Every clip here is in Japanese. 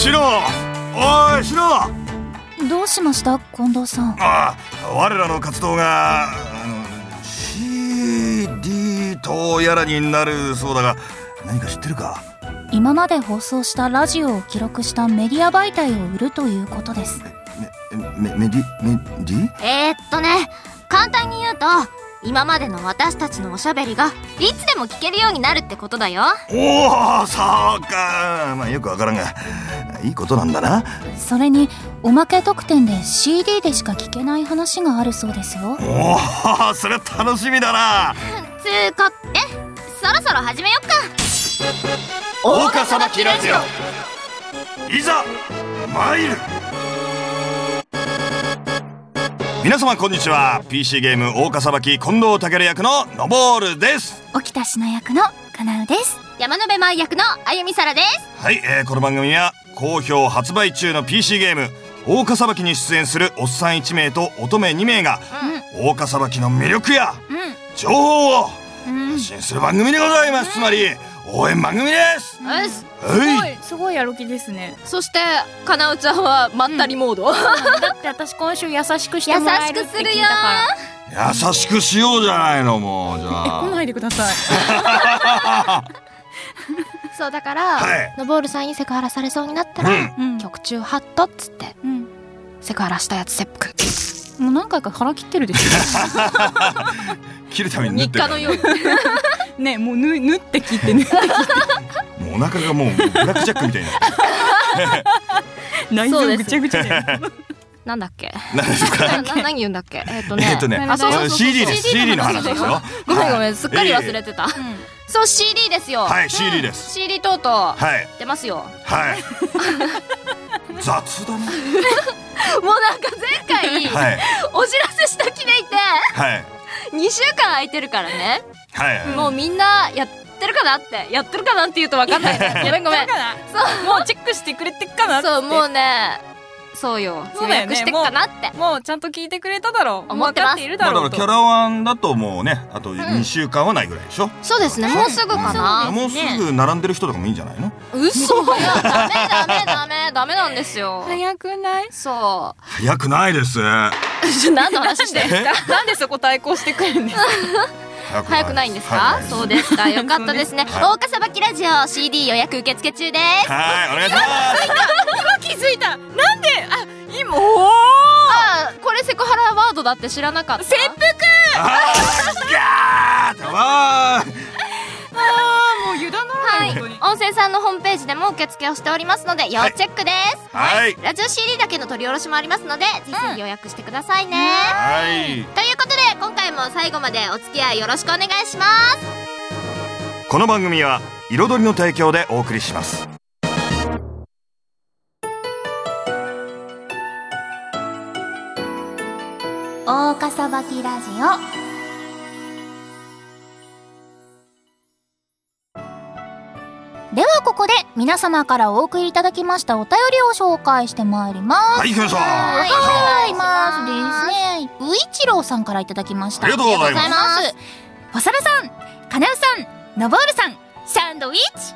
シロ、おいシロ。 どうしました近藤さん。 我らの活動がCD とやらになるそうだが、何か知ってるか？ 今まで放送したラジオを記録したメディア媒体を売るということです。 メディ？ 簡単に言うと、今までの私たちのおしゃべりがいつでも聞けるようになるってことだよ。 おお、そうか。よくわからんが、いいことなんだな。 それにおまけ特典で CD でしか聞けない話があるそうですよ。 おお、それ楽しみだな。 つーかってそろそろ始めよっか。 大岡さばきラジオ、いざ参る。皆様こんにちは。 PC ゲーム大岡さばき近藤健役ののぼーるです。 沖田しな役のかなうです。 山野辺舞役のあゆみさらです。 はい、この番組は好評発売中の PC ゲーム大岡さばきに出演するおっさん1名と乙女2名が、大岡さばきの魅力や、情報を発信する番組でございます。つまり応援番組です。 すごいやる気ですね。 そしてかなうちゃんはまったりモード、 だって私今週優しくしてもらえるって聞いたか優しくしようじゃないの。もうじゃあら。来ないでください。 そうだから、のぼーるさんにセクハラされそうになったら、曲中ハットっつって、セクハラしたやつ切腹。 もう何回か腹切ってるでしょ。 切るために縫ってる日課のようにね、もう縫って切って縫って切ってもうお腹がもうブラックジャックみたいな内臓ぐちゃぐちゃでなんだっけ？ 何ですか？ 何言うんだっけ？ CD です。CD の話ですよ。 ごめん、すっかり忘れてた。そう、 CD ですよ。 はい、CD です。 CD とうとう出ますよ。 はい雑だな。 もうなんか前回お知らせした気でいて、2週間空いてるからね。もうみんなやってるかなって言うと分かんないね。ごめん。そう、 もうチェックしてくれてっかなって。 そう、もうね、そうよ、予約してっかなって。 もうちゃんと聞いてくれただろう、 思ってます。 分かっているだろうと。 だからキャラワンだともうね、あと2週間はないぐらいでしょ。 そうですね、もうすぐかな。 もうすぐ並んでる人とかもいいんじゃないの？ 嘘。ダメなんですよ。 早くない？ そう、 早くないです。 何の話してんですか？ なんでそこ対抗してくるんですか？ 早くないんですか？そうですか、よかったですね。大岡さばきラジオ CD 予約受付中です。 はい、お願いします。 今気づいた。なんで今これセクハラワードだって知らなかった。切腹。 もう油断ならない。 音声さんのホームページでも受付をしておりますので要チェックです。ラジオ CD だけの取り下ろしもありますので、ぜひ予約してくださいね。ということで今回も最後までお付き合いよろしくお願いします。 この番組は彩りの提供でお送りします。 大岡さばきラジオ。ではここで皆様からお送りいただきましたお便りを紹介してまいります。 はい、行きましょう。 はい、ますですね。ういちろうさんからいただきました。 ありがとうございます。 ファサラさん、かなうさん、のぼーるさん、サンドウィッチ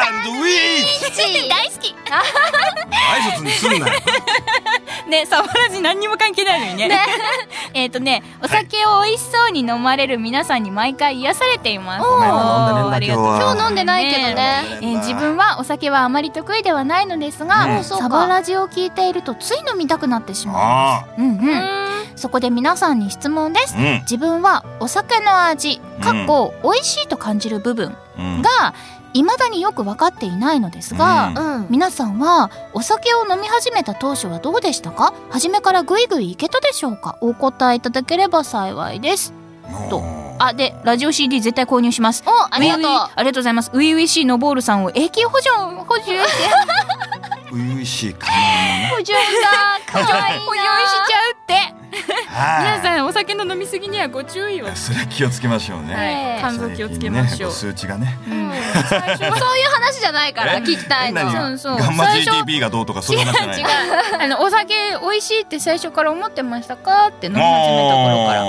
大好き。 挨拶にすんなよ。 ね、サバラジ何にも関係ないのにね。お酒を美味しそうに飲まれる皆さんに毎回癒されています。 ありがとう。今日飲んでないけどね。 自分はお酒はあまり得意ではないのですが、サバラジを聞いているとつい飲みたくなってしまいます。そこで皆さんに質問です。自分はお酒の味美味しいと感じる部分が未だによく分かっていないのですが、皆さんはお酒を飲み始めた当初はどうでしたか？初めからグイグイいけたでしょうか？お答えいただければ幸いですと。でラジオ CD 絶対購入します。 ありがとう。 ありがとうございます。ういういしいのぼーるさんを永久補充してういういしいか補充しちゃうって皆さんお酒の飲みすぎにはご注意を。 それ気をつけましょうね。 肝臓気をつけましょう。 数値がね。 そういう話じゃないから聞きたいの。 ガンマ GDP がどうとかそういう話じゃない。 違う。お酒美味しいって最初から思ってましたかって飲み始めた頃から。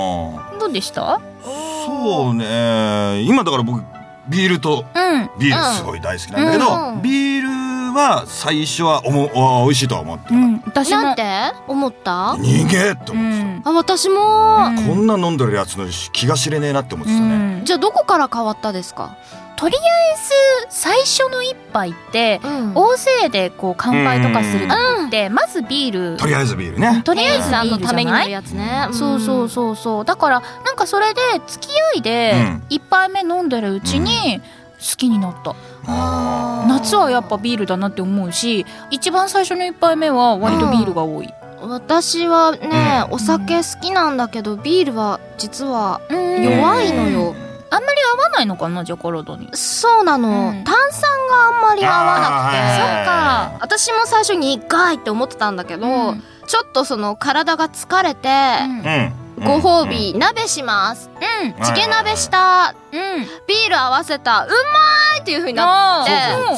どうでした？ そうね。今だから僕ビールすごい大好きなんだけど、ビールは最初は美味しいとは思ってた、 私もなんて思った？ 逃げって思ってた、 私も、 こんな飲んでるやつの気が知れねえなって思ってたね、 じゃあどこから変わったですか？ とりあえず最初の一杯って、大勢でこう乾杯とかする時って、まずビール、 とりあえずビールね、 とりあえずビールじゃない、 のためになるやつね、 そうだからなんかそれで付き合いで一杯目飲んでるうちに好きになった、夏はやっぱビールだなって思うし、一番最初の一杯目は割とビールが多い、 私はね、お酒好きなんだけどビールは実は弱いのよ、 あんまり合わないのかな、じゃあ体に。 そうなの、炭酸があんまり合わなくて、 そうか、 私も最初に苦いって思ってたんだけど、ちょっとその体が疲れて、ご褒美、鍋します、チゲ鍋した、ビール合わせた、うまいっていう風になって、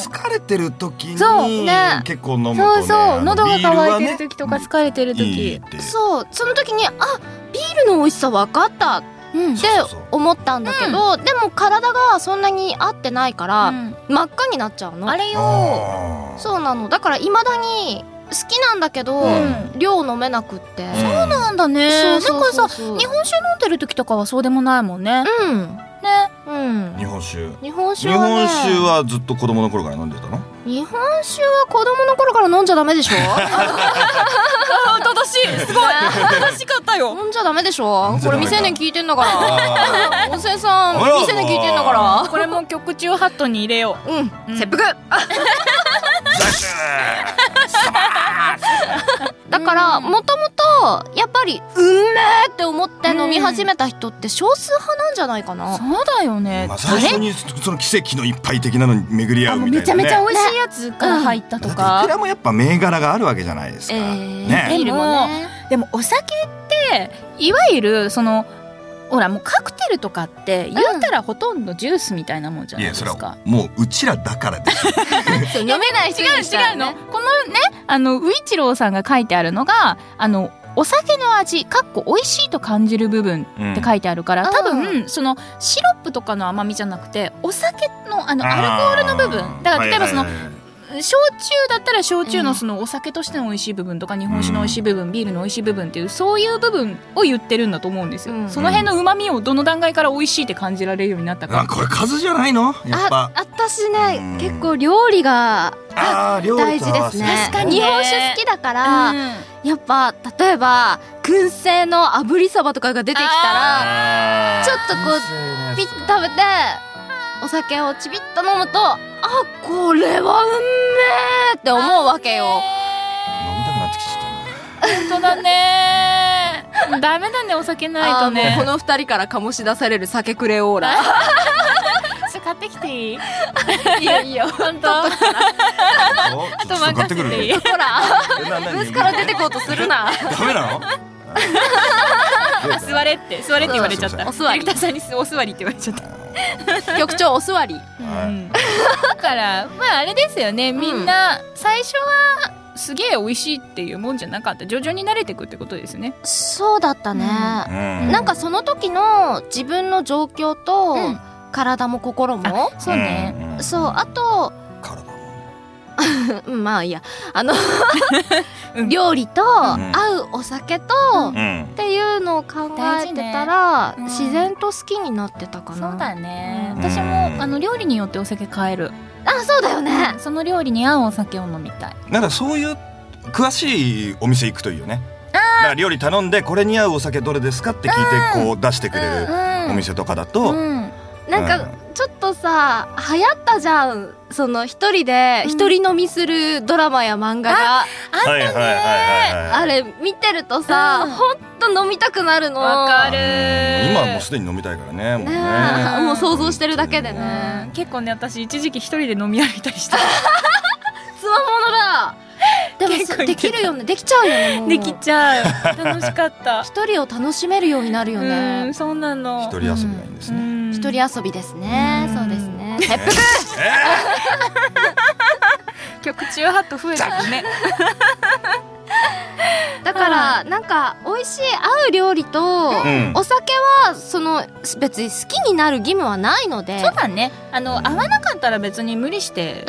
疲れてる時に結構飲むとね、 喉が渇いてる時とか疲れてる時、 その時にビールの美味しさ分かったって思ったんだけど、でも体がそんなに合ってないから、真っ赤になっちゃうの。 あれよ、 そうなの。だから未だに好きなんだけど、量飲めなくって。 そうなんだね。なんかさ、日本酒飲んでる時とかはそうでもないもんね。 日本酒はずっと子供の頃から飲んでたの？ 日本酒は子供の頃から飲んじゃダメでしょ？ 正しい、すごい正しかったよ。 飲んじゃダメでしょ？これ未成年聞いてんだから。温泉さん未成年聞いてんだから。 これも曲中ハットに入れよう。切腹。だからもともとやっぱりうめーって思って飲み始めた人って少数派なんじゃないかな。 そうだよね。 最初にその奇跡の一杯的なのに巡り合うみたいなね。 めちゃめちゃ美味しいやつから入ったとか。 いくらもやっぱ銘柄があるわけじゃないですか。 でもお酒っていわゆるそのほらもうカクテルとかって言ったらほとんどジュースみたいなもんじゃないですか。いやそれはもううちらだからです飲めない人にしたらね。 違うの。このねウイチローさんが書いてあるのがお酒の味美味しいと感じる部分って書いてあるから、多分そのシロップとかの甘みじゃなくてお酒のアルコールの部分だから、例えばその焼酎だったら焼酎のそのお酒としての美味しい部分とか、日本酒の美味しい部分、ビールの美味しい部分っていうそういう部分を言ってるんだと思うんですよ、その辺の旨味をどの段階から美味しいって感じられるようになったか。 これ数じゃないのやっぱ。 私ね、結構料理が大事ですね。 確かに日本酒好きだから、やっぱ例えば燻製の炙りそばとかが出てきたらちょっとこうピッと食べてお酒をちびっと飲むと、これはうめーって思うわけよ。 飲みたくなってきちゃったな。 本当だね。ダメだね、お酒ないとね。 この二人から醸し出される酒くれオーラ。 買ってきていい？ いいよ本当。あと任せていい？ ほら、ブースから出てこうとするな。 ダメなの？ 座れって言われちゃった。 お座り。 ディレクターさんにお座りって言われちゃった。 局長お座り。 だからまああれですよね。みんな最初はすげえ美味しいっていうもんじゃなかった。徐々に慣れていくってことですね。 そうだったね。なんかその時の自分の状況と体も心も。 そうね。 そう、あと体もまあいいや、料理と合うお酒とっていうのを考えてたら自然と好きになってたかな。 そうだね。私も料理によってお酒変える。 そうだよね。 その料理に合うお酒を飲みたい。 なんかそういう詳しいお店行くといいよね。だから料理頼んでこれに合うお酒どれですかって聞いてこう出してくれるお店とかだと、 なんかちょっとさ流行ったじゃん、その一人で一人飲みするドラマや漫画が。あれ見てるとさ、ほんと飲みたくなるの。 わかる。 今はもうすでに飲みたいからね。 もう想像してるだけでね。 結構ね、私一時期一人で飲み歩いたりしたつわものだ。でもできるよね。できちゃうよね。もうできちゃう。楽しかった。 一人を楽しめるようになるよね。 そうなの。 一人遊びがいいんですね。 一人遊びですね。そうですね。切腹。 曲中ハット増えたね。 だからなんか美味しい合う料理とお酒はその別に好きになる義務はないので。 そうだね。合わなかったら別に無理して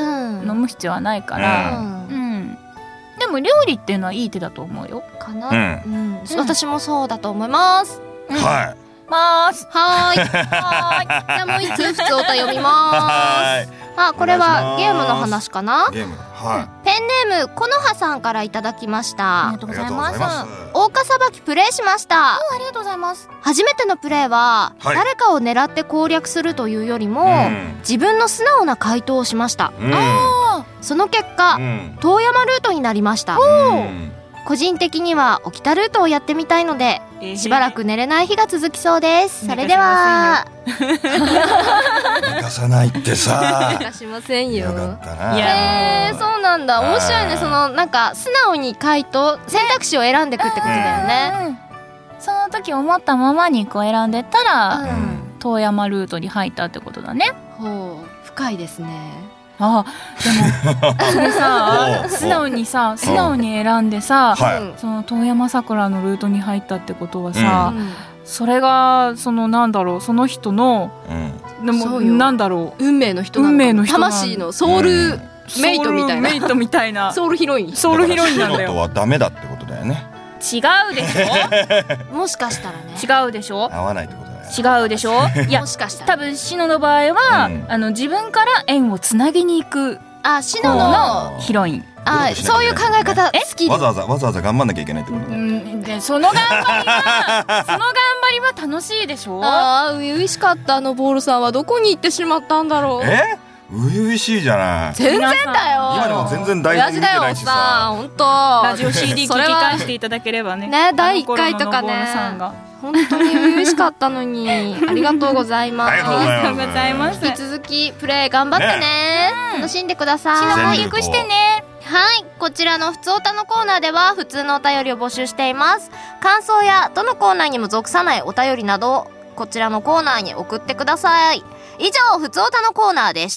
飲む必要はないから、でも料理っていうのはいい手だと思うよ。 かな、私もそうだと思います。 はい。 はい。じゃあもう一通普通歌読みます。これはゲームの話かな。 ゲーム。 ペンネームこのはさんからいただきました。 ありがとうございます。 大岡さばきプレイしました。 ありがとうございます。 初めてのプレイは、誰かを狙って攻略するというよりも、自分の素直な回答をしました。その結果、遠山ルートになりました。個人的には沖田ルートをやってみたいので、しばらく寝れない日が続きそうです。それでは。 寝かさないってさ。 寝かしませんよ。 よかったな。 そうなんだ。面白いね。なんか素直に回答、選択肢を選んでいくってことだよね。 その時思ったままにこう選んでったら、遠山ルートに入ったってことだね。 深いですね。 でもそれさ、素直に選んでさ、その遠山桜のルートに入ったってことはさ、それがなんだろう、その人のでもなんだろう、 運命の人なのか、魂のソウルメイトみたいな、ソウルヒロインなんだよ。はダメだってことだよね。 違うでしょ。 もしかしたらね。 違うでしょ。 合わないってことだよ。 違うでしょ。いや、多分シノの場合は、自分から縁をつなぎに行くシノのヒロイン。 そういう考え方好き。 わざわざ頑張んなきゃいけないってことだね。 その頑張りは楽しいでしょ。 初々しかったボールさんはどこに行ってしまったんだろう。 初々しいじゃない。 全然だよ。 今でも全然大事見てないしさ。 本当。 ラジオ CD 聞き返していただければね。 第1回とかね。本当に初々しかったのに。ありがとうございます。 ありがとうございます。 引き続きプレイ頑張ってね。楽しんでください。 シノも行くしてね。 はい、こちらのふつおたのコーナーでは普通のお便りを募集しています。感想やどのコーナーにも属さないお便りなどこちらのコーナーに送ってください。以上、ふつおたのコーナーでした。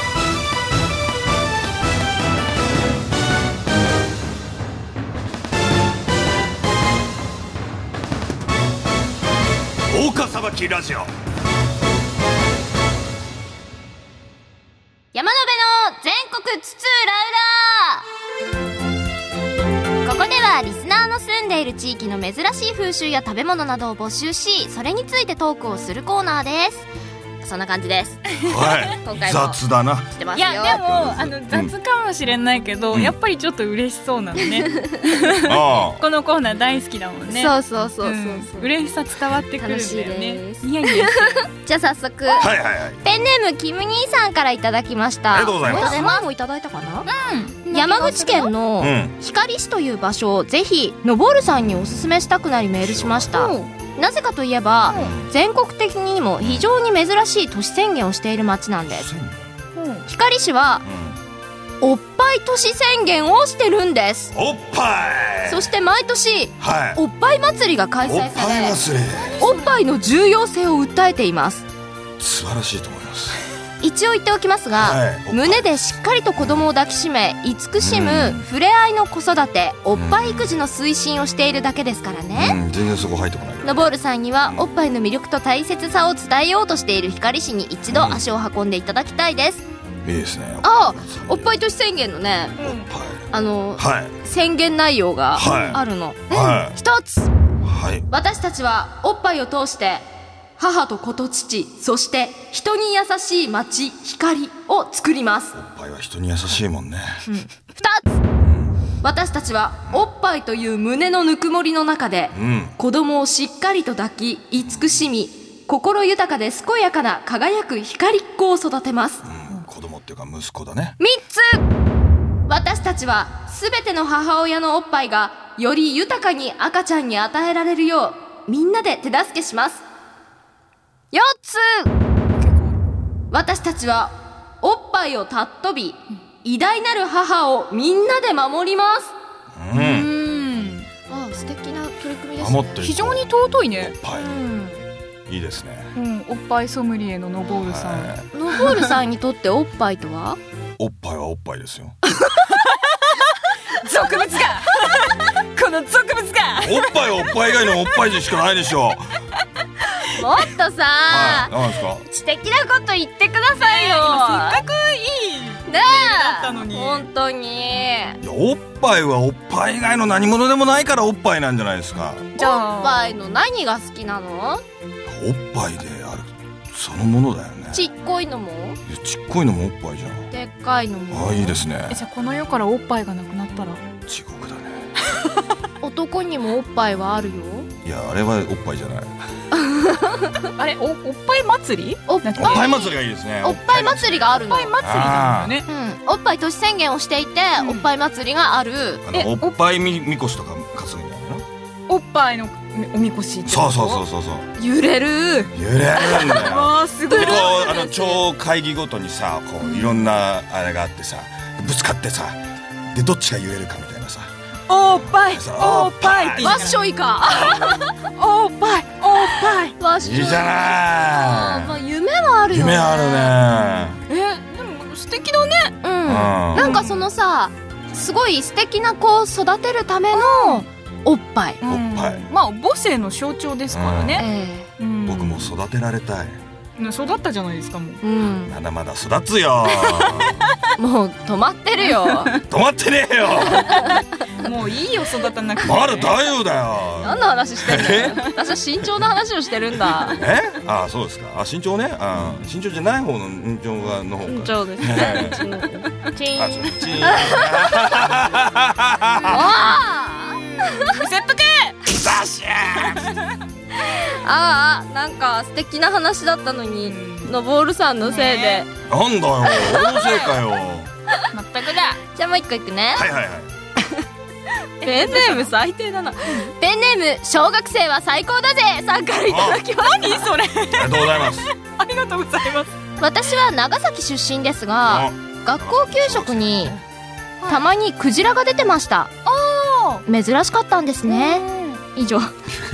大岡さばきラジオ。 山辺の全国津々浦々。ここではリスナーの住んでいる地域の珍しい風習や食べ物などを募集し、それについてトークをするコーナーです。そんな感じです。 今回も雑だな。 いやでも雑かもしれないけど、やっぱりちょっと嬉しそうなのね。このコーナー大好きだもんね。 そう嬉しさ伝わってくるんだよね。 じゃあ早速、ペンネームキム兄さんからいただきました。 ありがとうございます。 前もいただいたかな。山口県の光市という場所をぜひのぼるさんにおすすめしたくなりメールしました。なぜかといえば、全国的にも非常に珍しい都市宣言をしている町なんです。光市は、おっぱい都市宣言をしてるんです。 おっぱい。 そして毎年、おっぱい祭りが開催され、おっぱいの重要性を訴えています。 素晴らしいと思います。 一応言っておきますが、胸でしっかりと子供を抱きしめ慈しむ触れ合いの子育て、おっぱい育児の推進をしているだけですからね。 全然そこ入ってこない。 のぼるさんにはおっぱいの魅力と大切さを伝えようとしている光市に一度足を運んでいただきたいです。 いいですね。 おっぱい都市宣言のね、宣言内容があるの。一つ、私たちはおっぱいを通して母と子と父、そして人に優しい街光を作ります。 おっぱいは人に優しいもんね。 二つ、私たちはおっぱいという胸のぬくもりの中で、子供をしっかりと抱き慈しみ、心豊かで健やかな輝く光っ子を育てます。 子供っていうか息子だね。 三つ、私たちは全ての母親のおっぱいがより豊かに赤ちゃんに与えられるようみんなで手助けします。4つ、私たちはおっぱいを尊び、偉大なる母をみんなで守ります。素敵な取り組みですね。 非常に尊いね。 おっぱい、いいですね。 おっぱいソムリエののぼるさん。 のぼるさんにとっておっぱいとは？ おっぱいはおっぱいですよ。 俗物がこの俗物がおっぱいはおっぱい以外のおっぱいでしかないでしょ。 もっとさ、 なんですか？ 知的なこと言ってくださいよ。 せっかくいいねだったのに。 本当に。 いや、おっぱいはおっぱい以外の何物でもないからおっぱいなんじゃないですか。 じゃあおっぱいの何が好きなの？ おっぱいであるそのものだよね。 ちっこいのも？ ちっこいのもおっぱいじゃん。 でっかいのも？ あ、いいですね。 じゃあこの世からおっぱいがなくなったら地獄だね。 男にもおっぱいはあるよ。 いや、あれはおっぱいじゃない。 あれ、おっぱい祭り？ おっおっぱい祭りがいいですね。 おっぱい祭りがあるの。 おっぱい祭りなんだよね。 おっぱい年宣言をしていて、おっぱい祭りがある。 おっぱいみこしとか担ぐんじゃないの？ おっぱいのおみこしって。 そうそうそうそうそう。 揺れる。 揺れるんだよ。 あー、すごい。 でこう超会議ごとにさ、こういろんなあれがあってさ、ぶつかってさ、でどっちが揺れるかみたいなさ。 おっぱい、おっぱいって。 わっしょいか。 おっぱい、おっぱい。 わっしょい。 いいじゃない。 まあ夢はあるよね。 夢あるね。 でも素敵だね。 なんかそのさ、すごい素敵な子を育てるためのおっぱい。 おっぱい。 まあ母性の象徴ですからね。 僕も育てられたい。 育ったじゃないですかもう。 まだまだ育つよ。 もう止まってるよ。 止まってねえよ。 もういいよ、育たなくて。 まだ大丈夫だよ。 何の話してんの？私は身長の話をしてるんだ。 あ、そうですか。あ、身長ね。身長じゃない方の身長の方か。 身長ですね。チン。 チン。 切腹。 ザシャー。 ああ、なんか素敵な話だったのに、のぼるさんのせいで。 なんだよ、俺のせいかよ。 まったくだ。 じゃあもう一個いくね。 はいはいはい。 ペンネーム最低だな。ペンネーム小学生は最高だぜさんからいただきます。 何それ。 ありがとうございます。 ありがとうございます。 私は長崎出身ですが、学校給食にたまにクジラが出てました。珍しかったんですね。以上。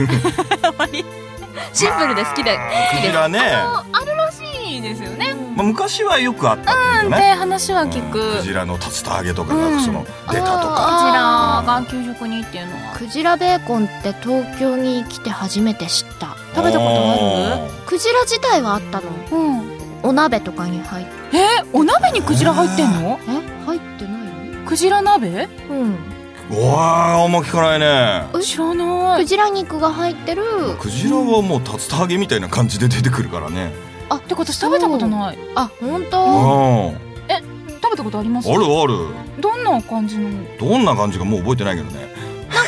シンプルで好きでクジラね。 あるらしいですよね。 昔はよくあったんだよね。 って話は聞く。 クジラの竜田揚げとかがその出たとか。 クジラが給食にっていうのは。 クジラベーコンって東京に来て初めて知った。 食べたことある？ クジラ自体はあったの。お鍋とかに入って。 お鍋にクジラ入ってんの？ 入ってないよ。 クジラ鍋？ うわあ、あんま聞かないね。 知らない。 クジラ肉が入ってる。 クジラはもう竜田揚げみたいな感じで出てくるからね。 あ、 てか私食べたことない。 あ、本当？ 食べたことあります？ あるある。 どんな感じの？ どんな感じかもう覚えてないけどね。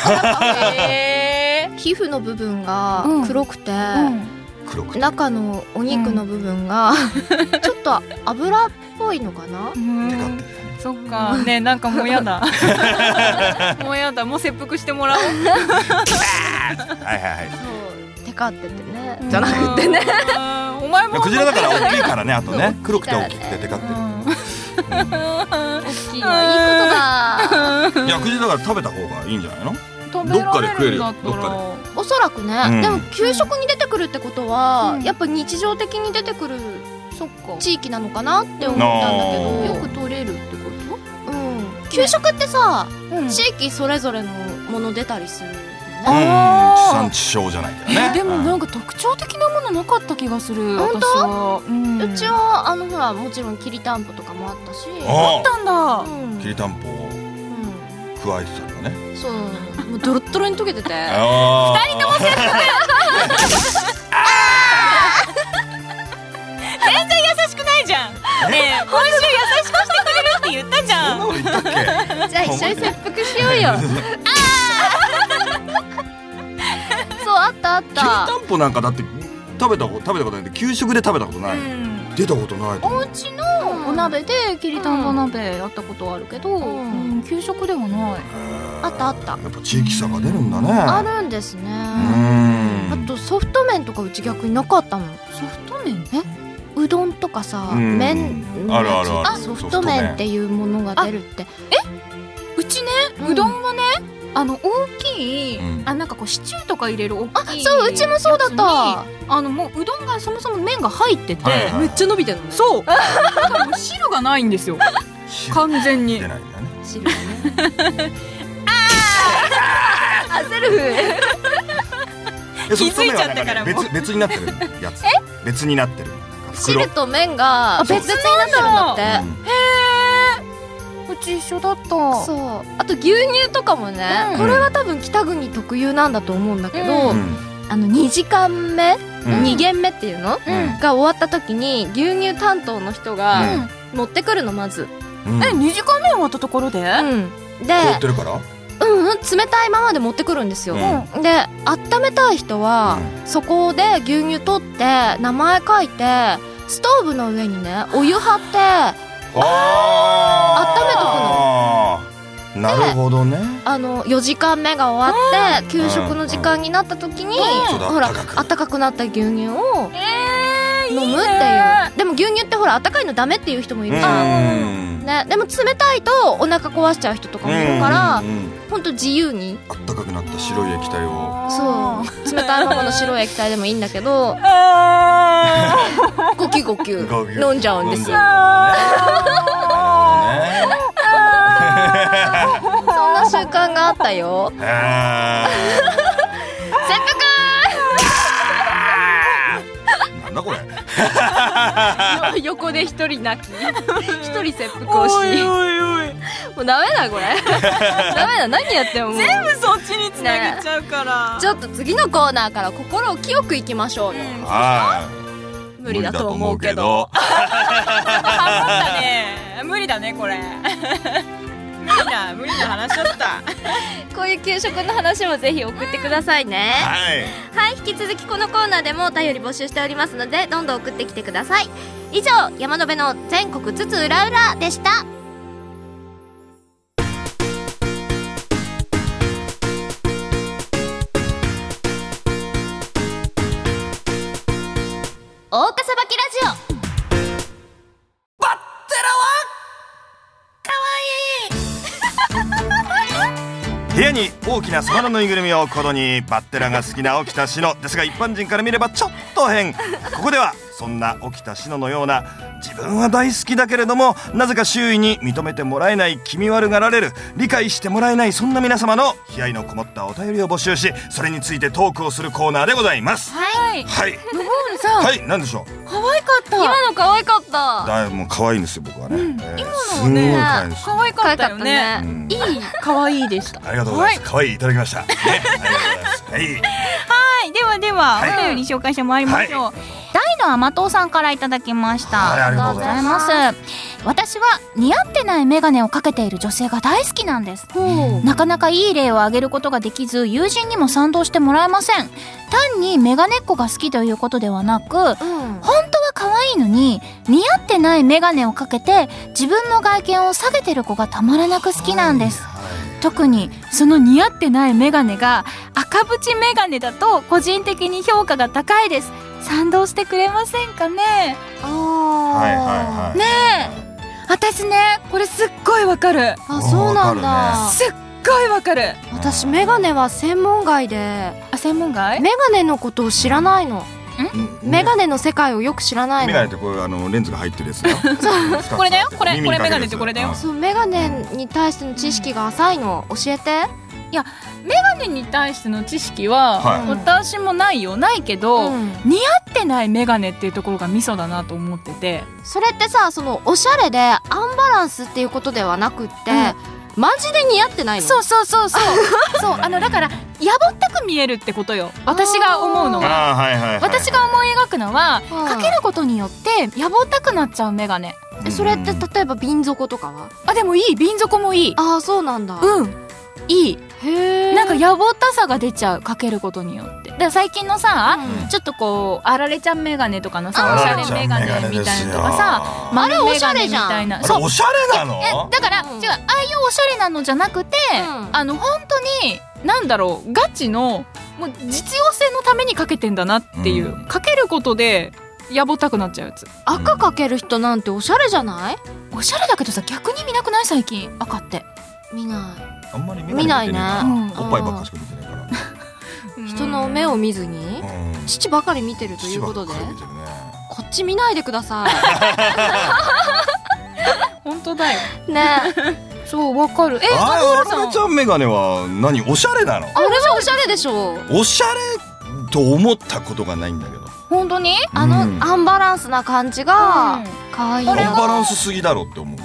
皮膚の部分が黒くて、中のお肉の部分がちょっと油っぽいのかな。 そっかね、なんかもうやだ。もうやだ、もう切腹してもらおう。 はいはいはい。 そう、テカっててね、じゃなくてね。 お前もクジラだから大きいからね、あとね、黒くて大きくてテカってる。 大きいのはいいことだ。 いや、クジラだから食べた方がいいんじゃないの？ どっかで食えるよ。 どっかで。 おそらくね。でも給食に出てくるってことは、やっぱ日常的に出てくる地域なのかなって思ったんだけど、よく取れるってこと？給食ってさ、地域それぞれのもの出たりする。 地産地消じゃないけどね。 でもなんか特徴的なものなかった気がする。 本当？ うちはほらもちろんきりたんぽとかもあったし。 あったんだ。 きりたんぽを加えてたんだね。 そう、もうドロッドロに溶けてて。 二人とも切腹。全然優しくないじゃん。ねえ、今週優しくしてくれるって言ったじゃん。 そんなこと言ったっけ？ じゃあ一緒に切腹しようよ。そう、あったあった。 きりたんぽなんかだって食べたことないんで、給食で食べたことない。出たことない。 お家のお鍋できりたんぽ鍋やったことはあるけど、給食ではない。 あったあった。 やっぱ地域差が出るんだね。 あるんですね。あとソフト麺とかうち逆になかったの。 ソフト麺？ うどんとかさ、麺あるあるある。 ソフト麺っていうものが出るって。 うちね、うどんはね、大きい、なんかこうシチューとか入れる大きい。 そう、うちもそうだった。 もううどんがそもそも麺が入ってて、 めっちゃ伸びてるの。 そう。汁がないんですよ。完全に。 出ないんだね。 汁がね。セルフ。 気づいちゃったからもう。 別になってるやつ。別になってる。 汁と麺が別々になってるんだって。 へち一緒だった。 そう。あと牛乳とかもね、これは多分北国特有なんだと思うんだけど、2時間目、2限目っていうのが終わった時に牛乳担当の人が持ってくるの、まず。 2時間目終わったところで？ で、 凍ってるから？ 冷たいままで持ってくるんですよ。で、温めたい人はそこで牛乳取って名前書いてストーブの上にねお湯張って温めとくの。 なるほどね。 4時間目が終わって給食の時間になった時にほら温かくなった牛乳を飲むっていう。でも牛乳ってほら温かいのダメっていう人もいるじゃん、ね、でも冷たいとお腹壊しちゃう人とかもいるからほんと自由に温かくなった白い液体を、 そう冷たいままの白い液体でもいいんだけどゴキゴキ飲んじゃうんですよ。そんな習慣があったよ。切なんだこれ横で一人泣き一人切腹をしもうダメだこれダメだ、何やってももう全部そっちにつなげちゃうから、 ちょっと次のコーナーから心を清くいきましょうよ。無理だと思うけど無理だねこれ無理な話だったこういう給食の話もぜひ送ってくださいね。はい、引き続きこのコーナーでもお便り募集しておりますのでどんどん送ってきてください。以上、山野辺の全国津々浦々でした。大岡さばきラジオ。 部屋に大きなサバのぬいぐるみを置くほどにバッテラが好きな沖田志乃ですが、一般人から見ればちょっと変。ここではそんな沖田志乃のような自分は大好きだけれどもなぜか周囲に認めてもらえない気味悪がられる、理解してもらえない、そんな皆様の悲哀のこもったお便りを募集し、それについてトークをするコーナーでございます。 はいはい。 のぼるさん、 はい、なんでしょう。 可愛かった。 今の可愛かった。 もう可愛いんですよ僕はね、 今のね可愛かったよね。いい可愛いでした。 ありがとうございます。可愛いいただきました、ね、ありがとうございます。はい、 はい、では、お便り紹介してまいりましょう。 大の甘党さんからいただきました。 ありがとうございます。 私は似合ってないメガネをかけている女性が大好きなんです。なかなかいい例を挙げることができず友人にも賛同してもらえません。単にメガネっ子が好きということではなく、本当は可愛いのに似合ってないメガネをかけて自分の外見を下げてる子がたまらなく好きなんです。特にその似合ってないメガネが赤縁メガネだと個人的に評価が高いです。賛同してくれませんかね。ねえ、私ねこれすっごいわかる。 あ、そうなんだ。 すっごいわかる。 私メガネは専門外で。 専門外？ メガネのことを知らないの。メガネの世界をよく知らないの。 メガネってこうレンズが入ってるやつだよこれだよ、これメガネってこれだよ。 そう、メガネに対しての知識が浅いの。教えて。 いや、メガネに対しての知識は私もないけど、似合ってないメガネっていうところがミソだなと思ってて。 それってさ、そのおしゃれでアンバランスっていうことではなくって、マジで似合ってないの。 そうそうだからやぼったく見えるってことよ。私が思うのは、私が思い描くのは、かけることによってやぼったくなっちゃうメガネ。 それって例えば瓶底とかは？ でもいい、瓶底もいい。 ああ、そうなんだ。 いい。なんかやぼったさが出ちゃう、かけることによって。で最近のさ、ちょっとこうあられちゃんメガネとかのさ、おしゃれメガネみたいなとかさ、 あれおしゃれじゃん。 あれおしゃれなの？ だから違う、ああいうおしゃれなのじゃなくて、本当になんだろう、ガチのもう実用性のためにかけてんだなっていう、かけることでやぼったくなっちゃうやつ。 赤かける人なんておしゃれじゃない？ おしゃれだけどさ、逆に見なくない？最近赤って見ない。 あんまり見ないね。 おっぱいばっかしか見てないから人の目を見ずに父ばかり見てるということで、こっち見ないでください。 本当だよね。 そう、わかる。 あられちゃんメガネは何、おしゃれなの？ あれはおしゃれでしょ。 おしゃれと思ったことがないんだけど。 本当に？ アンバランスな感じが可愛い。 アンバランスすぎだろって思う。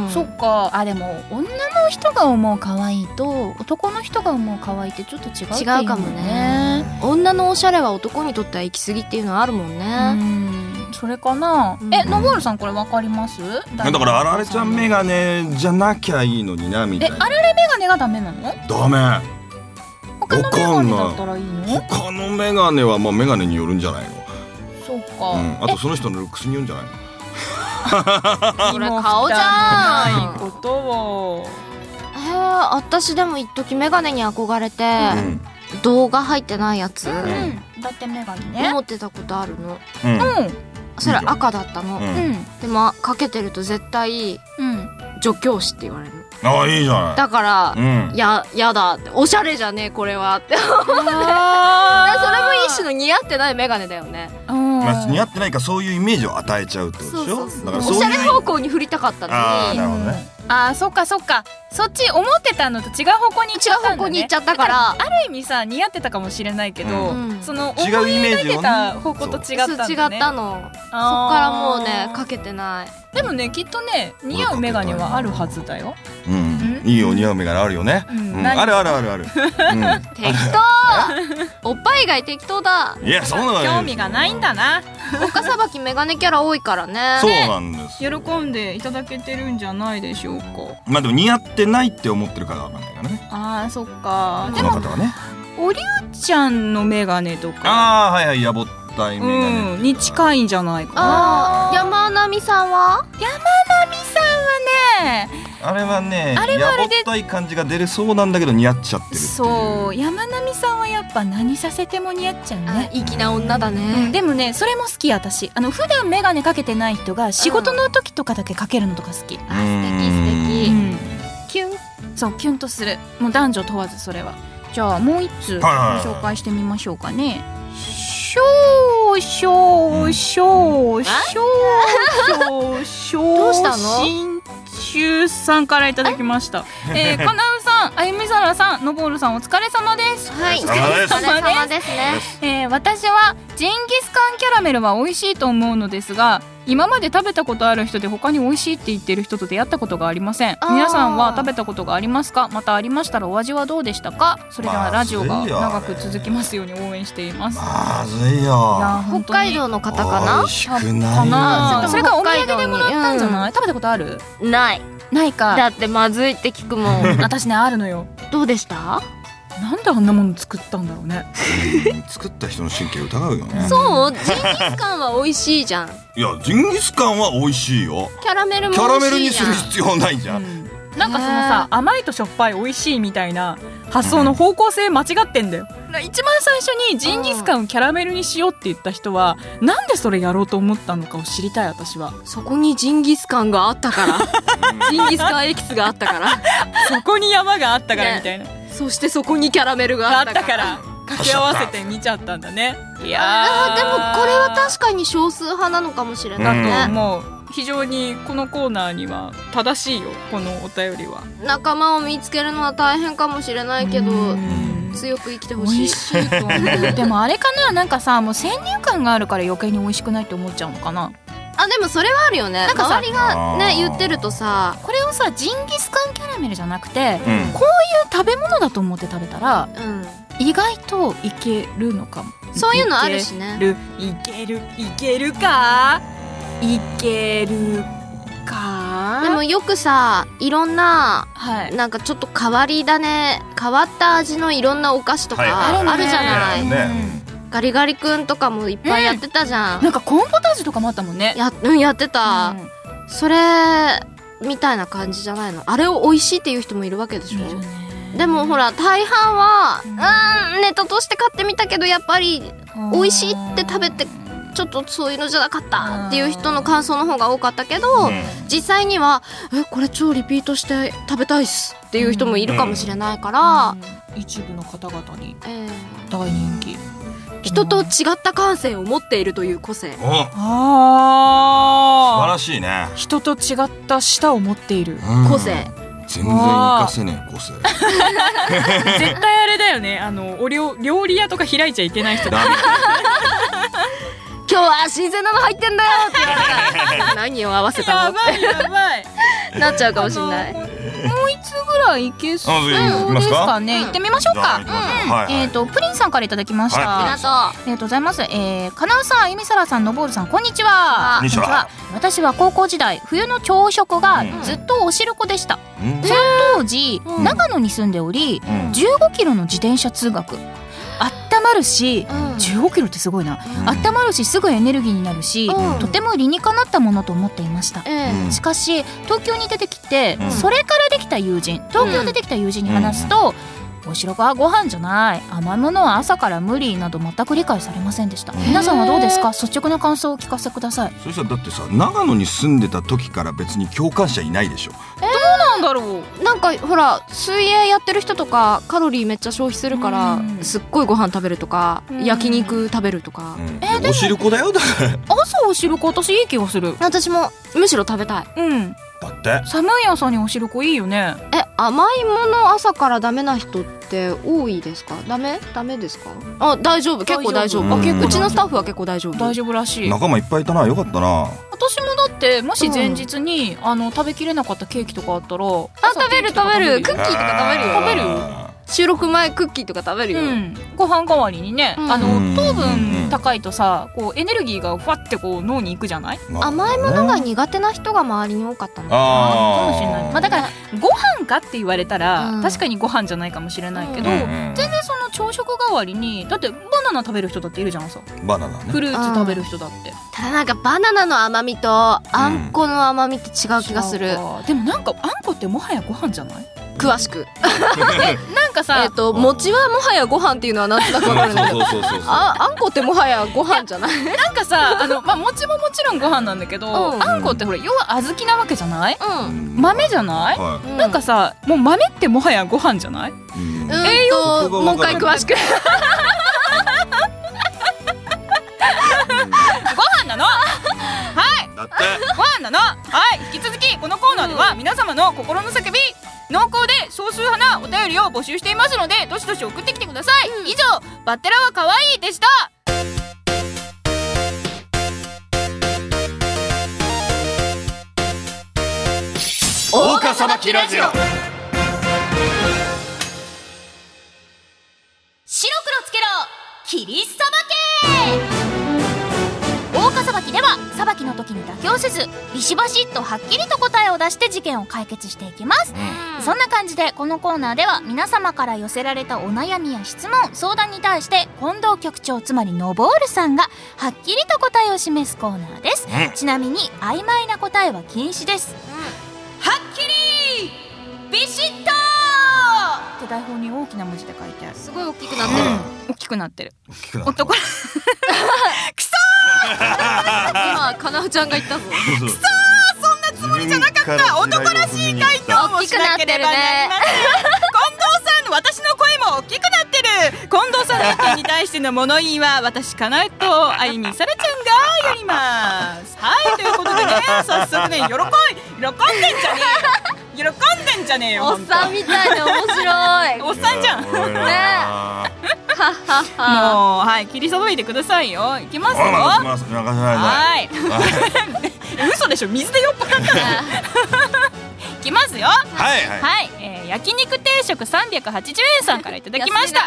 そっか。でも女の人が思う可愛いと男の人が思う可愛いってちょっと違うっていう違うかもね。女のおしゃれは男にとっては行き過ぎっていうのはあるもんね。 それかな。ノボールさんこれわかります？ だからあられちゃんメガネじゃなきゃいいのになみたいな。 あられメガネがダメなの？ ダメ。 他のメガネだったらいいの？ 他のメガネはまあメガネによるんじゃないの？ そうか。 あとその人のルックスによるんじゃないの？ これ顔じゃん。 ことを。 私でも一時メガネに憧れて、動画入ってないやつ、 だってメガネね持ってたことあるの。それ赤だったの。でもかけてると絶対助教師って言われる。 いいじゃない。 だからやだって、おしゃれじゃねえこれはって思って。それも一種の似合ってないメガネだよね。 似合ってないか、そういうイメージを与えちゃうってことでしょ。だからおしゃれ方向に振りたかったのに。 なるほどね。 そっかそっか。そっち思ってたのと違う方向に行っちゃったんだね。違う方向に行っちゃったから、 ある意味さ似合ってたかもしれないけど、その違うイメージをね、 思い描いてた方向と違ったんだね。 違ったの。そっからもうねかけてない。 でもねきっとね似合うメガネはあるはずだよ。 いいよ、似合うメガネあるよね。あるあるあるある。 適当。おっぱい以外適当だ。 いや、そんなの興味がないんだな。 岡さばきメガネキャラ多いからね。 そうなんです。 喜んでいただけてるんじゃないでしょうか。 まあでも似合ってないって思ってるからわかんないからね。 そっか。 この方はね。 おりゅうちゃんのメガネとか。 はいはい、やぼったいメガネに近いんじゃないかな。 山並さんは？ 山並さんはね。 あれはね、やぼったい感じが出るそうなんだけど似合っちゃってる。 そう、山並さんはやっぱ何させても似合っちゃうね。 粋な女だね。 でもね、それも好き私。普段メガネかけてない人が仕事の時とかだけかけるのとか好き。 素敵素敵。 キュン。そう、キュンとする。もう男女問わずそれは。じゃあもう一通ご紹介してみましょうかね。しょうしょうしょうしょうしょう。 どうしたの？ 中さんからいただきました。かなうさん、あゆみさらさん、のぼーるさんお疲れ様です。 はい、お疲れ様ですね。 私はジンギスカンキャラメルは美味しいと思うのですが、今まで食べたことある人で他に美味しいって言ってる人と出会ったことがありません。皆さんは食べたことがありますか？またありましたらお味はどうでしたか？それではラジオが長く続きますように応援しています。 まずいよ。 北海道の方かな？ 美味しくないよ。 それからお土産でもらったんじゃない？食べたことある？ないか。 だってまずいって聞くもん。 私ね、あるのよ。 どうでした？ なんであんなもの作ったんだろうね。 作った人の神経疑うよね。 そう、ジンギスカンは美味しいじゃん。 いや、ジンギスカンは美味しいよ。 キャラメルもキャラメル美味しいじゃん。 にする必要ないじゃん。 なんかそのさ、甘いとしょっぱい美味しいみたいな発想の方向性間違ってんだよ。一番最初にジンギスカンをキャラメルにしようって言った人はなんでそれやろうと思ったのかを知りたい。私はそこにジンギスカンがあったからジンギスカンエキスがあったからそこに山があったからみたいな、 そしてそこにキャラメルがあったから掛け合わせて見ちゃったんだね。 いやでもこれは確かに少数派なのかもしれないね。 だと思う。非常にこのコーナーには正しいよ、このお便りは。 仲間を見つけるのは大変かもしれないけど強く生きてほしい。 美味しいと思う。 でもあれかな、なんかさ、もう先入観があるから余計に美味しくないって思っちゃうのかな。 でもそれはあるよね。なんか周りがね言ってるとさ、 これをさジンギスカンキャラメルじゃなくて、こういう食べ物だと思って食べたら、意外といけるのかも。 そういうのあるしね。 いけるかいけるか。 でもよくさ、いろんな、なんかちょっと変わった味のいろんなお菓子とかあるじゃない。ガリガリ君とかもいっぱいやってたじゃん。 なんかコーンポタージュとかもあったもんね。 やってた。それみたいな感じじゃないの。あれを美味しいっていう人もいるわけでしょ。でもほら大半はネタとして買ってみたけどやっぱり美味しいって食べてちょっとそういうのじゃなかったっていう人の感想の方が多かったけど、実際にはこれ超リピートして食べたいっすっていう人もいるかもしれないから、 一部の方々に大人気。 人と違った感性を持っているという個性。 素晴らしいね。 人と違った舌を持っている個性。 全然活かせねえ個性。 絶対あれだよね。料理屋とか開いちゃいけない人だ。 今日は新鮮なの入ってんだよって言われたら何を合わせたのって。 やばい。 なっちゃうかもしれない。 もう一つぐらいいけそうですかね。行ってみましょうか。プリンさんからいただきました。ありがとうございます。かなうさん、あゆみさらさん、のぼるさん、こんにちは。 こんにちは。 私は高校時代、冬の朝食がずっとおしるこでした。その当時、長野に住んでおり、15キロの自転車通学。温まるし、15キロってすごいな。温まるし、すぐエネルギーになるし、とても理にかなったものと思っていました。しかし東京に出てきて、それからできた友人、東京でできた友人に話すと、おしろこはご飯じゃない、甘いものは朝から無理など全く理解されませんでした。皆さんはどうですか？率直な感想をお聞かせください。 そしたらだってさ、長野に住んでた時から別に共感者いないでしょ。 どうなんだろう。 なんかほら、水泳やってる人とかカロリーめっちゃ消費するから、すっごいご飯食べるとか、焼肉食べるとか。 おしるこだよ。だから朝おしるこ、私いい気がする。 私もむしろ食べたい。 だって寒い朝におしるこいいよね。 甘いもの朝からダメな人って多いですか？ダメですか？あ、大丈夫、結構大丈夫。うちのスタッフは結構大丈夫。 大丈夫らしい。 仲間いっぱいいたな、よかったな。 私もだってもし前日に、食べきれなかったケーキとかあったら、 食べるクッキーとか食べるよ。収録前クッキーとか食べるよ。 ご飯代わりにね、糖分高いとさ、こうエネルギーがファってこう脳に行くじゃない。 甘いものが苦手な人が周りに多かったのかもしれない。だからご飯かって言われたら、確かにご飯じゃないかもしれないけど、全然その朝食代わりに、だってバナナ食べる人だっているじゃん。さ、 バナナね、 フルーツ食べる人だって。 ただなんかバナナの甘みとあんこの甘みって違う気がする。 でもなんかあんこってもはやご飯じゃない？ 詳しくなんかさ、 餅はもはやご飯っていうのはなんとなく分かるんだけど、あんこってもはやご飯じゃない？ なんかさ、餅ももちろんご飯なんだけど、あんこってほら要は小豆なわけじゃない？豆じゃない？なんかさ、もう豆ってもはやご飯じゃない？ 栄養もう一回詳しく。 ご飯なの。はい。だってご飯なの。はい。引き続きこのコーナーでは皆様の心の叫び、濃厚で少数派なお便りを募集していますので、どしどし送ってきてください。以上、バッテラは可愛いでした。 大岡さばきラジオ。 白黒つけろ、切りさばけ。大岡さばきではさばきの時に妥協せず、ビシバシッとはっきりと答えを出して事件を解決していきます。そんな感じでこのコーナーでは皆様から寄せられたお悩みや質問、相談に対して近藤局長、つまりのぼーるさんがはっきりと答えを示すコーナーです。ちなみに曖昧な答えは禁止です。はっきりビシッとって台本に大きな文字で書いてある。 すごい大きくなってる。 大きくなってる。 男。 くそ今かなうちゃんが言ったぞ。 くそ、そんなつもりじゃなかった。男らしい回答をしなければなりません。近藤さん、私の声も大きくなってる。近藤さんの意見に対しての物言いは私かなえとあゆみさらちゃんがやります。はい、ということでね、早速ね、喜んでんじゃねえよ。 おっさんみたいで面白い。 おっさんじゃんね。もう、はい、切りさばいてくださいよ。いきますよ。はい。嘘でしょ、水で酔っ払ったら。いきますよ。 はいはい。焼肉定食380円さんからいただきました。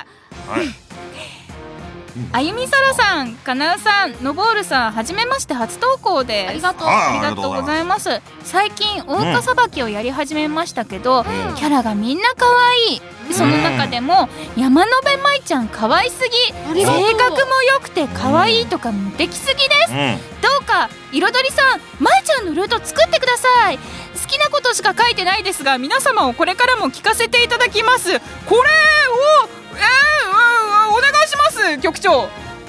あゆみさらさん、かなうさん、のぼーるさん、はじめまして、初投稿です。 ありがとう。 ありがとうございます。最近大岡さばきをやり始めましたけど、キャラがみんな可愛い。その中でも山野辺舞ちゃん可愛すぎ、性格も良くて可愛いとか無敵すぎです。どうか彩りさん、舞ちゃんのルート作ってください。好きなことしか書いてないですが、皆様をこれからも聞かせていただきます。これをお願いします、局長。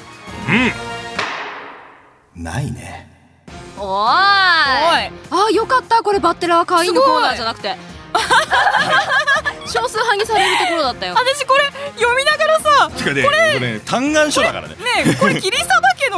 ないね。 おーい。あ、よかった。これバッテラー会員のコーナーじゃなくて少数派にされるところだったよ。 私これ読みながらさ、 これ嘆願書だからね。 ね、これ切りさばけの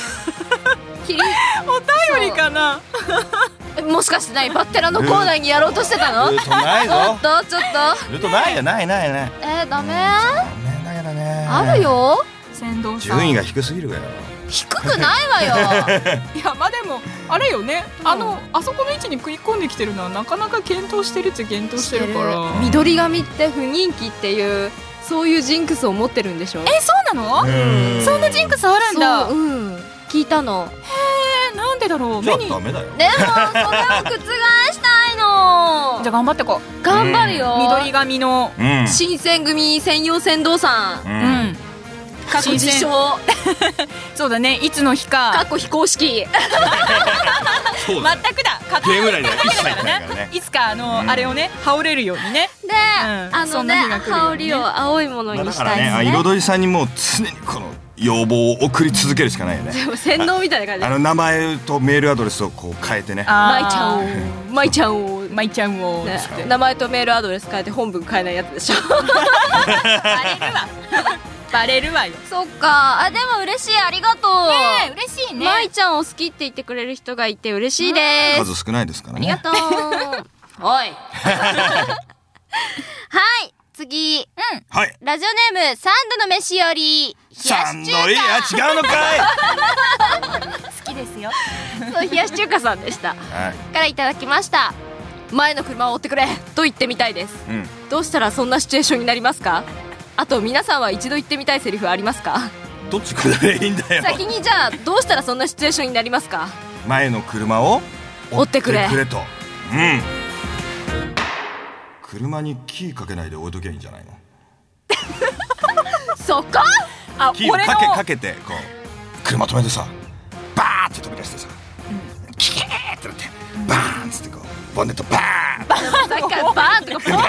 お便りかな。 もしかしてないバッテラのコーナーにやろうとしてたの？ ルートないぞ。 ちょっとルートないよ。ないダメ？ だけどね。 あるよ。 船頭さん、 順位が低すぎるわよ。 低くないわよ。 いやまあでもあれよね、あそこの位置に食い込んできてるのはなかなか検討してるっちゃ検討してるから。 緑髪って不人気っていうそういうジンクスを持ってるんでしょ。 そうなの？そんなジンクスあるんだ。 聞いたの。 へえ、なんでだろう。 じゃあダメだよ。 でもそれを覆したいの。 じゃあ頑張ってこう。頑張るよ。 緑髪の新選組専用船頭さん。過去自称。 そうだね、いつの日か。 過去非公式。 全くだ。 手ぐらいだよ。一切ないからね。 いつかあれをね羽織れるようにね。 で、羽織りを青いものにしたいですね。 彩りさんにもう常にこの要望を送り続けるしかないよね。 洗脳みたいな感じ。 名前とメールアドレスをこう変えてね。 まいちゃんをまいちゃんをまいちゃんを名前とメールアドレス変えて本文変えないやつでしょ。 バレるわよ。 そっか。でも嬉しい、ありがとう。 嬉しいね。 まいちゃんを好きって言ってくれる人がいて嬉しいです。 数少ないですからね。 ありがとう。おい。はい、次。 はい。 ラジオネームサンドの飯より冷やし中華。 違うのかい。 好きですよ。 そう、冷やし中華さんでした。 からいただきました。 前の車を追ってくれと言ってみたいです。どうしたらそんなシチュエーションになりますか？あと皆さんは一度言ってみたいセリフありますか？ どっちからでいいんだよ。 先にじゃあどうしたらそんなシチュエーションになりますか？ 前の車を追ってくれと。車にキーかけないで置いときゃいいんじゃないの？ そこ？ キーをかけてこう車止めてさ、バーって飛び出してさ、キーってなってバーンっつってこうボンネットバーン。 さっきからバーンとかボンとか。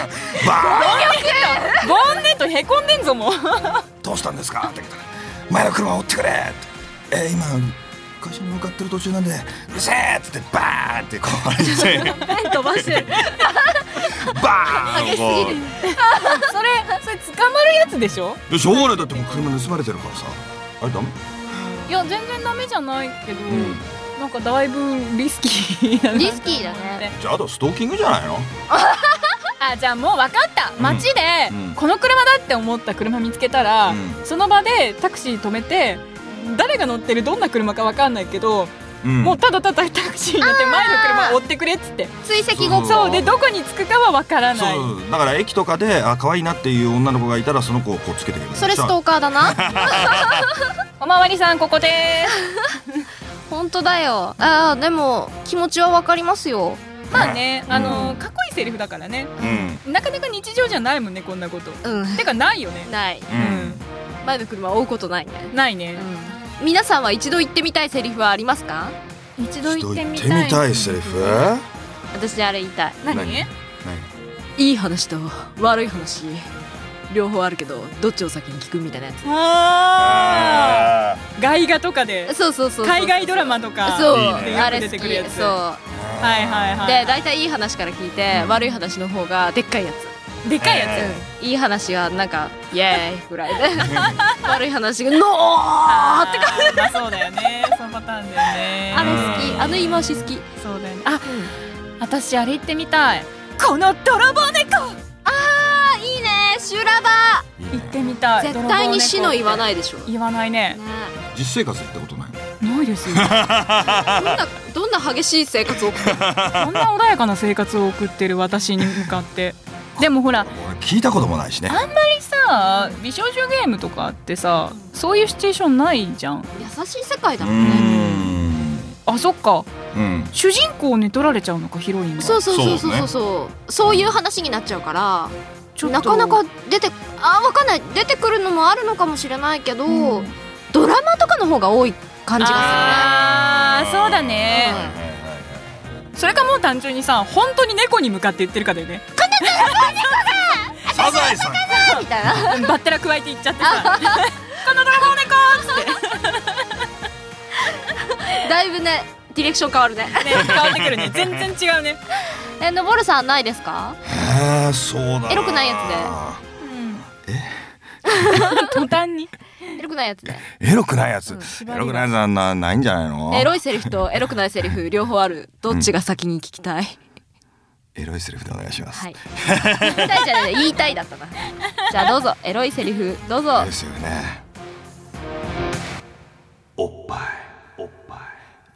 ボンネットへこんでんぞもう。 どうしたんですかって言ったら、前の車を追ってくれって。今会社に向かってる途中なんでうるせえっつってバーンってこうあれして飛ばしてる。 バーン。 激しすぎる。 それ捕まるやつでしょ？ しょうがない、だってもう車盗まれてるからさ。あれダメ？ いや全然ダメじゃないけど、なんかだいぶリスキーだね。 リスキーだね。 じゃああとストーキングじゃないの？ じゃあもう分かった。街でこの車だって思った車見つけたら、その場でタクシー止めて、誰が乗ってるどんな車か分かんないけど、もうただただタクシーに乗って前の車を追ってくれっつって追跡ごっこ。 そうでどこに着くかは分からない。 そうだから駅とかで可愛いなっていう女の子がいたらその子をこうつけてくれる。 それストーカーだな。 おまわりさんここでーす。 本当だよ。でも気持ちは分かりますよ。 まあね、かっこいいセリフだからね。なかなか日常じゃないもんね、こんなこと。てかないよね。 ない。前の車を追うことないね。 ないね。 皆さんは一度言ってみたいセリフはありますか？ 一度言ってみたいセリフ？ 私あれ言いたい。 何？ いい話と悪い話両方あるけどどっちを先に聞くみたいなやつ。 外画とかで。 そう海外ドラマとかでよく出てくるやつ。そう。はいはいはい。 で大体いい話から聞いて悪い話の方がでっかいやつ。 でかいやつ。いい話はなんかイエーイぐらいで悪い話がノーって感じ。そうだよね。そのパターンだよね。 あれ好き。言い回し好き。 そうだよね。私あれ言ってみたい。この泥棒猫。 いいね。修羅場。 言ってみたい。 絶対に死の言わないでしょ。 言わないね。 実生活行ったことない？ ないですよ。 どんな激しい生活を送ってる？ そんな穏やかな生活を送ってる私に向かって。でもほら聞いたこともないしね。 あんまりさ美少女ゲームとかってさそういうシチュエーションないじゃん。 優しい世界だもんね。 そっか。主人公を寝取られちゃうのかヒロインが。 そういう話になっちゃうからなかなかわかんない。出てくるのもあるのかもしれないけど、ドラマとかの方が多い感じがするね。 そうだね。それかもう単純にさ本当に猫に向かって言ってるかだよね。 サザエさんみたいなバッテラ加えていっちゃってさこの泥棒猫っつってだいぶねディレクション変わるね。 変わってくるね。全然違うね。 のぼるさんないですか？ そうだな。 エロくないやつで。途端にエロくないやつで。 エロくないやつ。エロくないやつはないんじゃないの？ エロいセリフとエロくないセリフ両方ある。どっちが先に聞きたい？ エロいセリフでお願いします。 はい。聞きたいじゃない、言いたいだったな。じゃあどうぞエロいセリフどうぞ。 ですよね。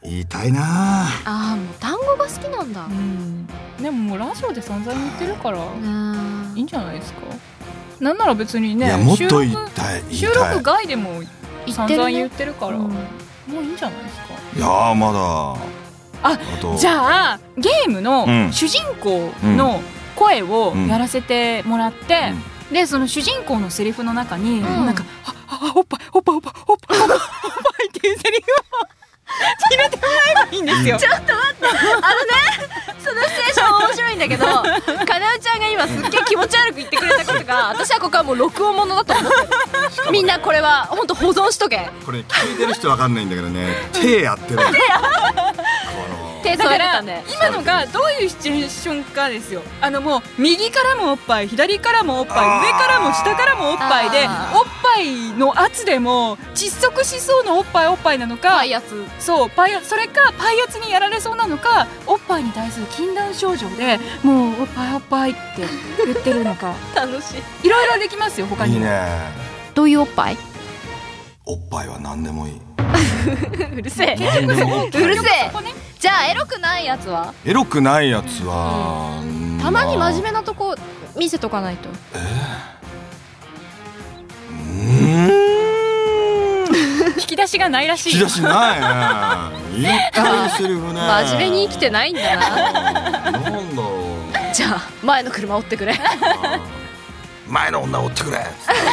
言いたいな。 もう単語が好きなんだ。 でももうラジオで散々言ってるからいいんじゃないですか。なんなら別にね、 もっと言いたい。 収録外でも散々言ってるから、もういいんじゃないですか。 いやまだ。 じゃあゲームの主人公の声をやらせてもらって、でその主人公のセリフの中に、なんかおっぱいおっぱいおっぱいおっぱいおっぱいっていうセリフを入れてもらえばいいんですよ。 ちょっと待って、そのシチュエーション面白いんだけど、かなうちゃんが今すっげえ気持ち悪く言ってくれたことが、私はここはもう録音物だと思ってる。みんなこれは本当保存しとけ。 これ聞いてる人わかんないんだけどね、手やってる。 手添えてたんで、 今のがどういうシチュエーションかですよ。もう右からもおっぱい、左からもおっぱい、上からも下からもおっぱいで、おっぱいの圧でも窒息しそうなおっぱいおっぱいなのか、 パイ圧、 そうそれかパイ圧にやられそうなのか、おっぱいに対する禁断症状でもうおっぱいおっぱいって言ってるのか楽しい。 いろいろできますよ。他にもいいね。 どういうおっぱい？ おっぱいは何でもいい。 うるせえ何でも OK。 うるせえ。じゃあエロくないやつは？ エロくないやつは、 たまに真面目なとこ見せとかないと。 引き出しがないらしい。 引き出しないね。言ったセリフね。 真面目に生きてないんだな。 なんだろう。 じゃあ前の車追ってくれ。 前の女追ってくれ。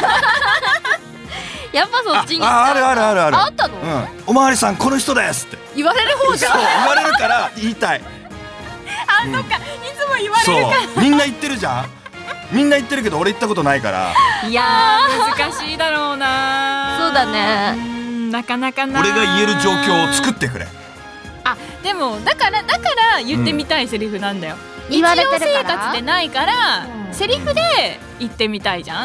やっぱそっちに。 ある。 あったの？ おまわりさんこの人ですって言われる方じゃん。 言われるから言いたい。 そっか、いつも言われるから。 そう、みんな言ってるじゃん。みんな言ってるけど俺言ったことないから。 いやー難しいだろうな。 そうだね。 なかなかな。 俺が言える状況を作ってくれ。 でもだから言ってみたいセリフなんだよ。 言われてるから。 日常生活でないから、セリフで言ってみたいじゃん。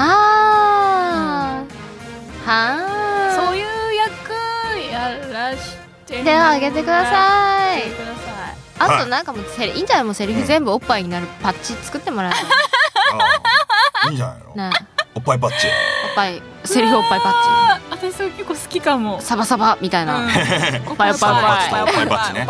そういう役やらしてではあげてください。あとなんかもういいんじゃない？もうセリフ全部おっぱいになるパッチ作ってもらえばいいんじゃないの？おっぱいパッチ。 おっぱいセリフおっぱいパッチ。 私それ結構好きかも。 サバサバみたいな。 おっぱいパッチね。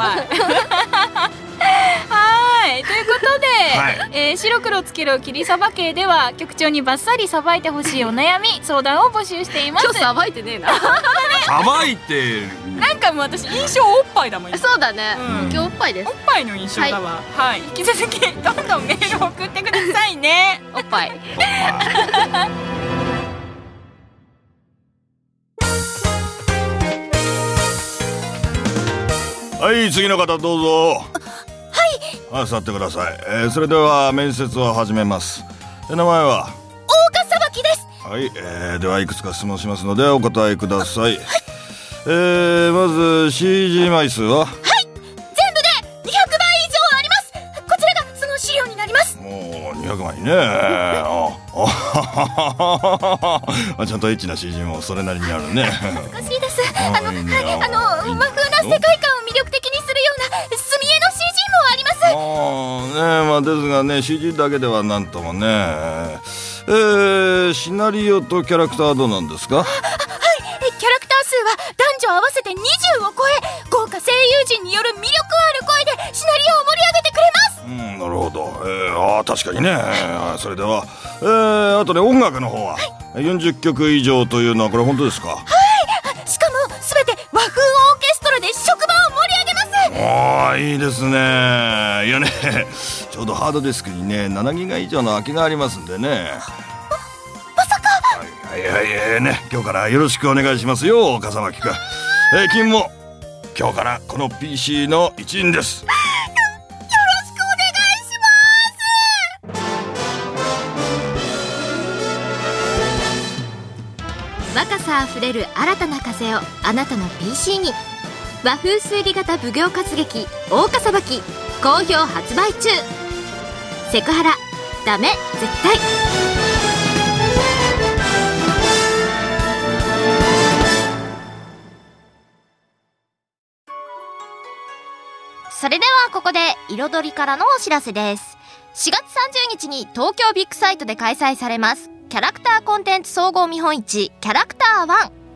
はい、ということで、白黒つける切りさば系では局長にバッサリさばいてほしいお悩み相談を募集しています。 今日さばいてねえな。 さばいてなんかもう私印象おっぱいだもん。 そうだね、今日おっぱいです。 おっぱいの印象だわ。はい、引き続きどんどんメールを送ってくださいね。 おっぱい。 はい、次の方どうぞ。はい、座ってください。それでは面接を始めます。名前は大岡さばきです。 はい、ではいくつか質問しますのでお答えください。まず CG 枚数は？ はい、全部で200枚以上あります。こちらがその資料になります。 もう200枚ね。ちゃんとエッチな CG もそれなりにあるね。 難しいです。和風な世界観を魅力的にするような墨絵の CG もあります。 ですがね CG だけではなんともね。シナリオとキャラクターはどうなんですか？ はい、キャラクター数は男女合わせて20を超え、豪華声優陣による魅力ある声でシナリオを盛り上げてくれます。 なるほど。確かにね。それでは、あとね音楽の方は、40曲以上というのはこれ本当ですか？ はい、しかも全て和風オーケストラで職場を盛り上げます。 いいですね。いやねちょうどハードディスクにね7ギガ以上の空きがありますんでね。 まさか。 はいね、今日からよろしくお願いしますよ岡様きくん。君も今日からこの PC の一員です。よろしくお願いします。若さあふれる新たな風をあなたの PC に。和風推理型奉行活劇大岡さばき好評発売中。セクハラダメ絶対。それではここで彩りからのお知らせです。4月30日に東京ビッグサイトで開催されますキャラクターコンテンツ総合見本市キャラクター1。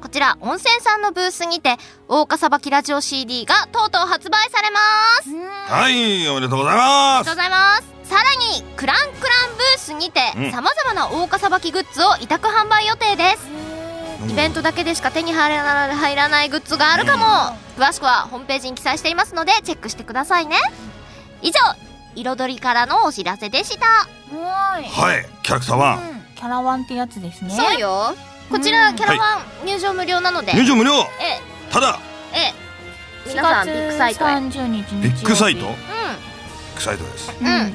こちら温泉さんのブースにて大岡さばきラジオ CD がとうとう発売されます。 はい、おめでとうございます。 ありがとうございます。さらにクランクランブースにてさまざまな大岡さばきグッズを委託販売予定です。イベントだけでしか手に入らないグッズがあるかも。詳しくはホームページに記載していますのでチェックしてくださいね。以上、彩りからのお知らせでした。 はい、キャラクターワン、 キャラワンってやつですね。 そうよ。こちらキャラワン入場無料なので。 入場無料。ただ皆さんビッグサイトへ。 4月30日ビッグサイト。ビッグサイトです。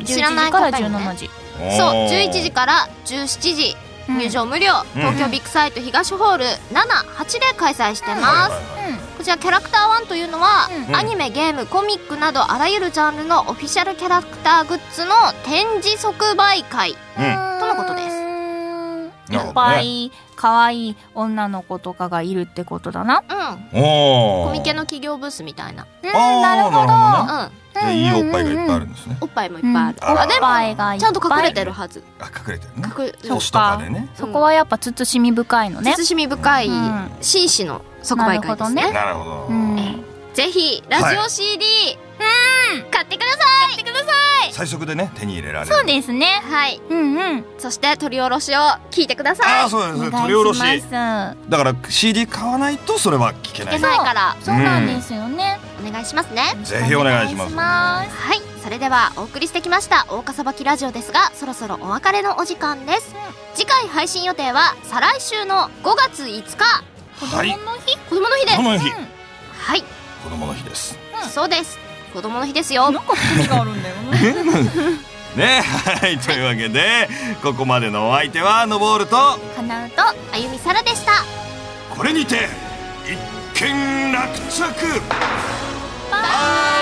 知らない方にね。そう、11時から17時入場無料。東京ビッグサイト東ホール7、8で開催してます。こちらキャラクター1というのはアニメ、ゲーム、コミックなどあらゆるジャンルのオフィシャルキャラクターグッズの展示即売会とのことです。 いっぱい可愛い女の子とかがいるってことだな。 コミケの企業ブースみたいな。 なるほど。 いいおっぱいがいっぱいあるんですね。 おっぱいもいっぱいある。でもちゃんと隠れてるはず。 隠れてるね。星とかでね。 そこはやっぱ慎み深いのね。 慎み深い紳士の即売会ですね。 なるほど。 ぜひラジオ CD 買ってください。 最速でね手に入れられる。 そうですね。 はい。そして取り下ろしを聞いてください。 あ、そうです。取り下ろし。だから CD 買わないとそれは聞けない。 聞けないから。 そうなんですよね。 お願いしますね。 ぜひお願いします。 はい。それではお送りしてきました大岡さばきラジオですが、そろそろお別れのお時間です。次回配信予定は再来週の5月5日。 子供の日。 子供の日です。 子供の日。 はい。 子供の日です。 そうです。子供の日ですよ。 なんか含みがあるんだよね。 ね、はい、というわけでここまでのお相手はのぼーるとかなうとあゆみさらでした。 これにて一件落着。バイバイ。